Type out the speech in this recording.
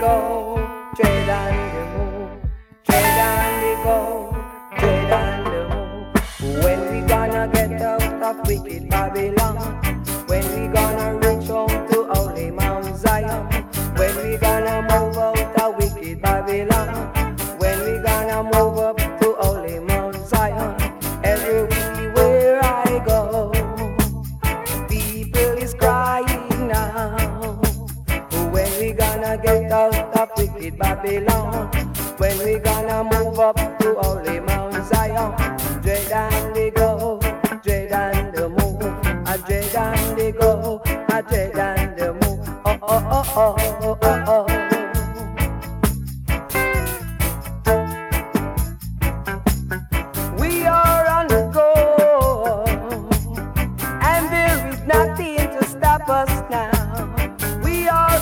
go, dread and the move, dread and the go, dread and the move. When we gonna get out of wicked Babylon? When we gonna reach home to holy Mount Zion? When we gonna move out of wicked Babylon? When we gonna move up to holy Mount Zion? Everywhere I go, people is crying now. When we gonna get out of wicked Babylon? When we gonna move up to holy Mount Zion? Dread and they go, dread and the move. I dread and they go, I dread and the move. Oh, oh, oh, oh, oh, oh, oh.